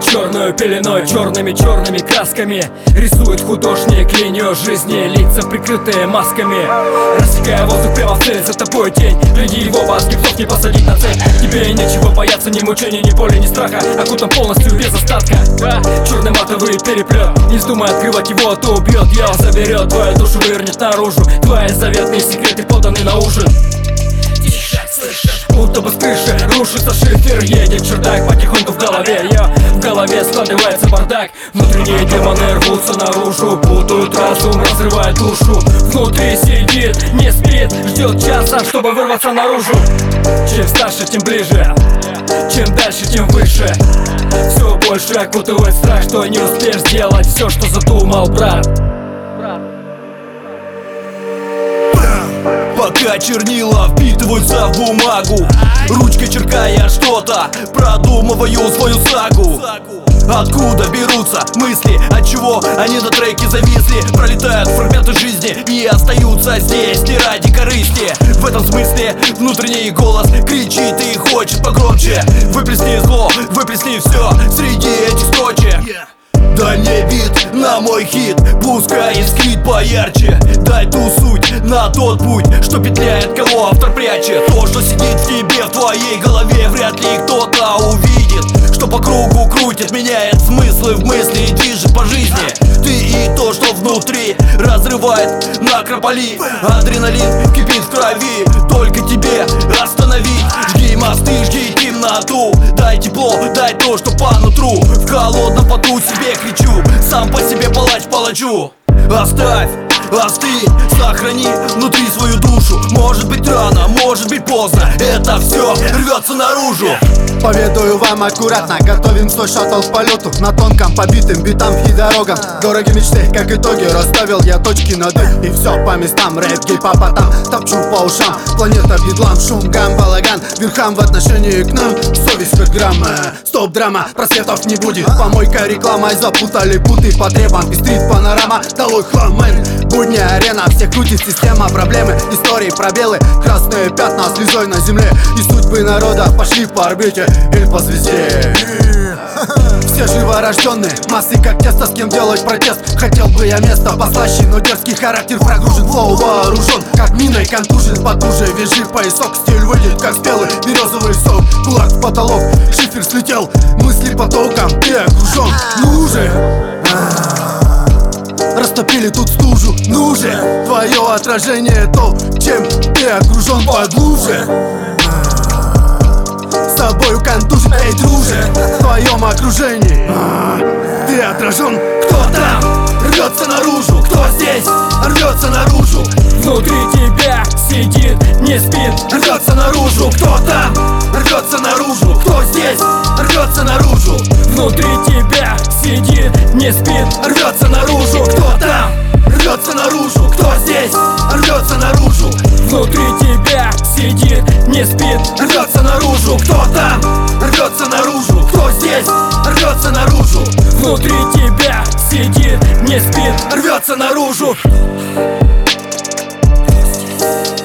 черную пеленой, черными красками рисует художник линию жизни, лица прикрытые масками. Рассекая воздух прямо в цель, за тобой тень. Гляди его бас, гипсов не посадить на цель. Тебе нечего бояться, ни мучений, ни боли, ни страха. Окутан полностью без остатка. Черный матовый переплет, не вздумай открывать его, а то убьет. Я заберет твою душу, вывернет наружу. Твои заветные секреты поданы на ужин. Будто бы с крыши рушится шифер, едет чердак потихоньку в голове. В голове складывается бардак. Внутренние демоны рвутся наружу, путают разум, разрывают душу. Внутри сидит, не спит, ждет часа, чтобы вырваться наружу. Чем старше, тем ближе, чем дальше, тем выше. Все больше окутывает страх, что не успеешь сделать все, что задумал, брат. Пока чернила впитываются в бумагу, ручкой черкая что-то, продумываю свою сагу. Откуда берутся мысли, от чего они на треке зависли? Пролетают фрагменты жизни и остаются здесь не ради корысти. В этом смысле внутренний голос кричит и хочет погромче. Выплесни зло, выплесни все среди этих строчек. Дай мне бит на мой хит, пускай искрит поярче. Дай ту суть на тот путь, что петляет, кого автор прячет. То, что сидит в тебе, в твоей голове, вряд ли кто-то увидит. Что по кругу крутит, меняет смыслы в мысли, иди же по жизни. Ты и то, что внутри разрывает на крополи. Адреналин кипит в крови, только тебе остановить. Жги мосты, жги темноту, дай тепло, дай то, что по нутру. В холодном поту себе кричу, сам по себе палач палачу. Оставь, остынь, сохрани внутри свою душу. Может быть рано, может быть поздно, это все рвется наружу. Поведаю вам аккуратно, готовим свой шаттл к полету. На тонком побитым битам и дорогам. Дороги мечты, как итоги, расставил я точки над «и». И все по местам, рэп, гей-поп, там топчу по ушам. Планета бедлам, шум, гам, балаган. Верхам в отношении к нам, совесть хоть грамма. Стоп, драма, просветов не будет. Помойка, рекламой запутали путы. Потребам пестрит панорама, долой хлам, мэн. Будни, арена, всех крутит система. Проблемы, истории, пробелы, красные пятна слезой на земле. И судьбы народа пошли по орбите или по звезде. Все живорожденные, массы как тесто, с кем делать протест. Хотел бы я место послаще, но дерзкий характер прогружен. Флоу вооружен, как миной контужен. Потуже вяжи поясок, стиль выйдет как спелый березовый сок. Кулак в потолок, шифер слетел, мысли потоком, ты окружен. Ну же, растопили тут стужу, ну же, твое отражение то, чем ты окружен поглубже. С тобою контужит, эй, друже, в твоем окружении ты отражен. Кто там рвется наружу, кто здесь рвется наружу. Внутри тебя сидит, не спит, Рвется наружу, кто там рвется наружу, кто здесь рвется наружу. внутри тебя сидит, не спит, Рвется наружу, кто там рвется наружу, кто здесь рвется наружу. внутри тебя сидит, не спит, Рвется наружу, кто там рвется наружу, кто здесь рвется наружу. внутри тебя сидит, не спит. Рвется наружу.